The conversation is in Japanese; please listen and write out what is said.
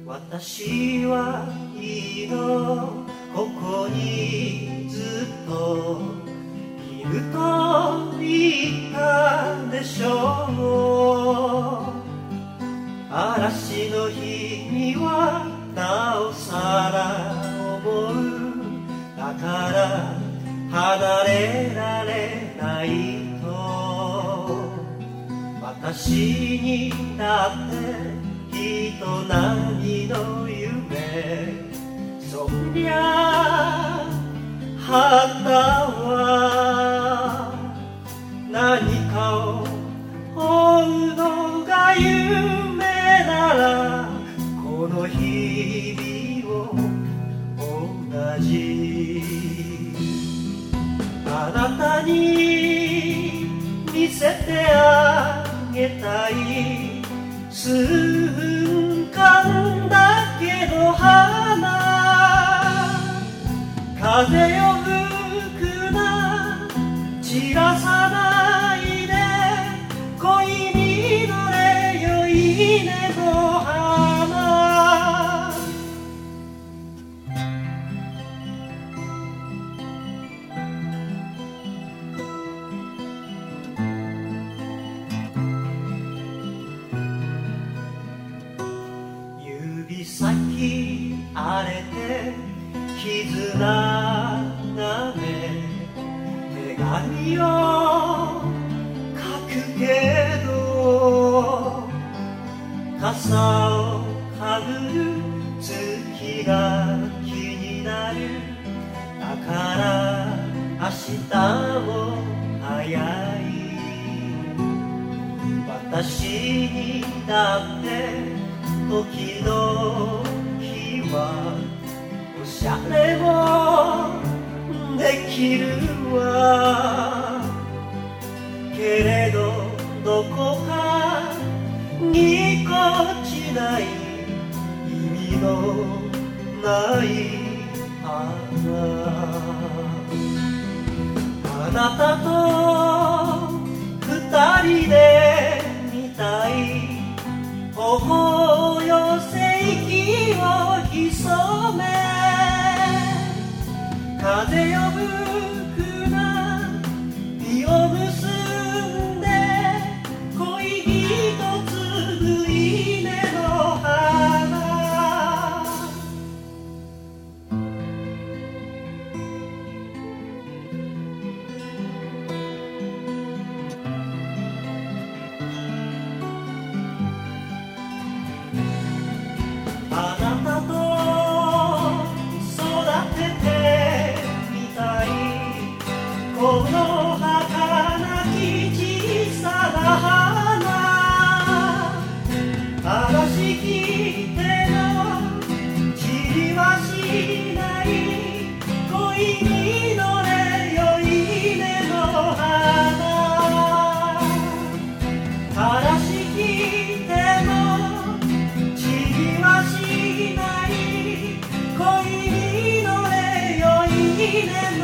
私はいいのここにずっといると言ったでしょう。嵐の日にはなおさら思う。だから離れられないと。私にだって人並みの夢、そりゃ旗は何かを追うのが夢なら、この日々を同じあなたに見せてあげたい。瞬間だけの花、風よ吹くな散らさないで、恋に乗れよ稲の花。指先荒れて傷がめ、手紙を書くけど、傘をかぶる月が気になる。だから明日も早い。私にだって時々はおしゃれもできるわ。けれどどこかぎこちない、意味のない花。あなたと二人で見たい。頬寄せ息を潜め、風よ吹くな実を結んで、恋一つ稲の花。あなたと育ててみたい。この儚き小さな花、嵐来ても散りはしない。恋に乗れよ稲の花。嵐来ても散りはしない。恋に乗れよ稲の花。